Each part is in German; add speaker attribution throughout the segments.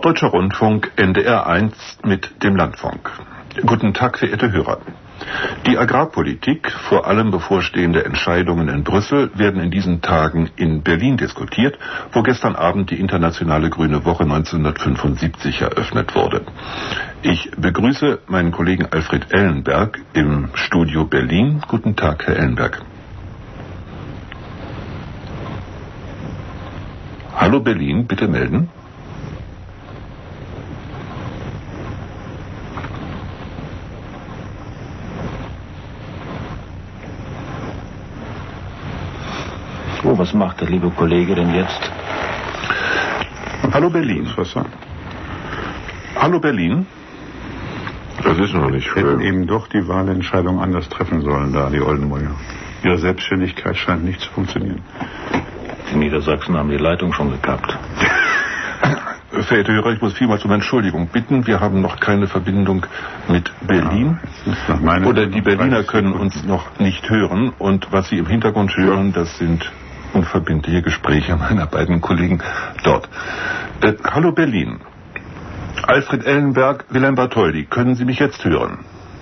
Speaker 1: Norddeutscher Rundfunk, NDR 1 mit dem Landfunk. Guten Tag, verehrte Hörer. Die Agrarpolitik, vor allem bevorstehende Entscheidungen in Brüssel, werden in diesen Tagen in Berlin diskutiert, wo gestern Abend die Internationale Grüne Woche 1975 eröffnet wurde. Ich begrüße meinen Kollegen Alfred Ellenberg im Studio Berlin. Guten Tag, Herr Ellenberg. Hallo Berlin, bitte melden.
Speaker 2: Oh, was macht der liebe Kollege denn jetzt?
Speaker 1: Hallo Berlin. Hallo Berlin.
Speaker 3: Das ist noch nicht schön.
Speaker 4: Hätten eben doch die Wahlentscheidung anders treffen sollen, da die Oldenburger. Ihre Selbstständigkeit scheint nicht zu funktionieren.
Speaker 2: Die Niedersachsen haben die Leitung schon gekappt.
Speaker 1: Verehrte Hörer, ich muss vielmals um Entschuldigung bitten. Wir haben noch keine Verbindung mit Berlin. Oder die Berliner können uns noch nicht hören. Und was Sie im Hintergrund hören, das sind unverbindliche Gespräche meiner beiden Kollegen dort. Hallo Berlin. Alfred Ellenberg, Wilhelm Bartholdy, können Sie mich jetzt hören?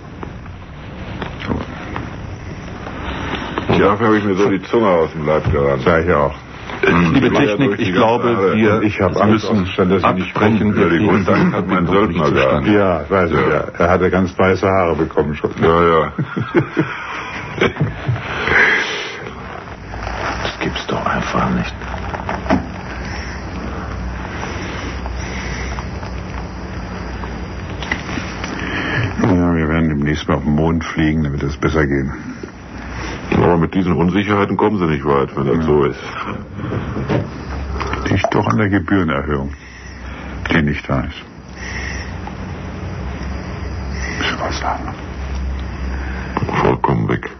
Speaker 3: Ja, habe ich mir so die Zunge aus dem Leib gerannt.
Speaker 4: Sag ich auch.
Speaker 1: Liebe Technik, ich glaube, wir müssen absprechen.
Speaker 3: Dann hat mein Söldner gehabt.
Speaker 4: Ja, weiß ich ja. Er hatte ganz weiße Haare bekommen schon.
Speaker 3: Ja.
Speaker 2: Das gibt's doch einfach nicht.
Speaker 4: Ja, wir werden demnächst mal auf den Mond fliegen, damit es besser gehen.
Speaker 3: Aber mit diesen Unsicherheiten kommen Sie nicht weit, wenn das so ist.
Speaker 4: Liegt doch an der Gebührenerhöhung, die nicht da ist. Müssen wir was sagen?
Speaker 3: Vollkommen weg.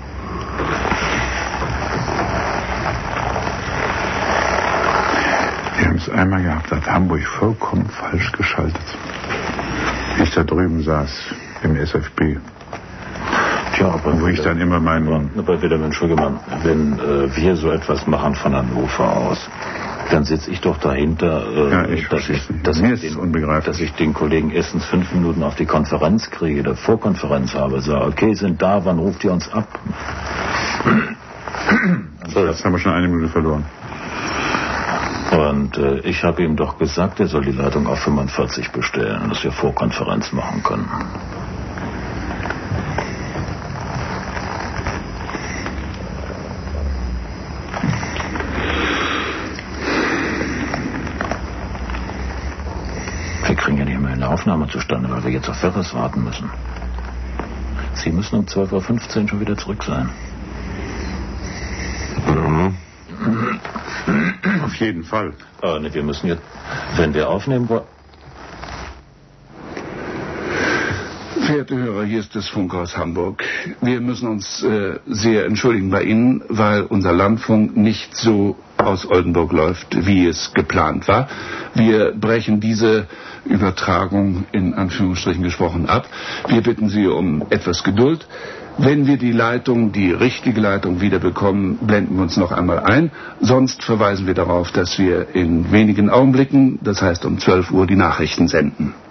Speaker 4: Wir haben es einmal gehabt, hat Hamburg vollkommen falsch geschaltet. Wie ich da drüben saß, im SFB.
Speaker 2: Tja, aber
Speaker 4: wo ich dann immer meinen...
Speaker 2: Aber wieder, Entschuldigung, wenn wir so etwas machen von Hannover aus, dann sitze ich doch dahinter, dass ich den Kollegen erstens 5 Minuten auf die Konferenz kriege, der Vorkonferenz habe, sage, okay, sind da, wann ruft ihr uns ab?
Speaker 4: So, jetzt haben wir schon 1 Minute verloren.
Speaker 2: Und ich habe ihm doch gesagt, er soll die Leitung auf 45 bestellen, dass wir Vorkonferenz machen können. Wir kriegen ja nicht mehr eine Aufnahme zustande, weil wir jetzt auf Ferris warten müssen. Sie müssen um 12:15 Uhr schon wieder zurück sein.
Speaker 4: Auf jeden Fall.
Speaker 2: Ne, wir müssen jetzt, wenn wir aufnehmen wollen...
Speaker 5: Verehrte Hörer, hier ist das Funkhaus Hamburg. Wir müssen uns sehr entschuldigen bei Ihnen, weil unser Landfunk nicht so aus Oldenburg läuft, wie es geplant war. Wir brechen diese Übertragung in Anführungsstrichen gesprochen ab. Wir bitten Sie um etwas Geduld. Wenn wir die Leitung, die richtige Leitung wieder bekommen, blenden wir uns noch einmal ein. Sonst verweisen wir darauf, dass wir in wenigen Augenblicken, das heißt um 12 Uhr, die Nachrichten senden.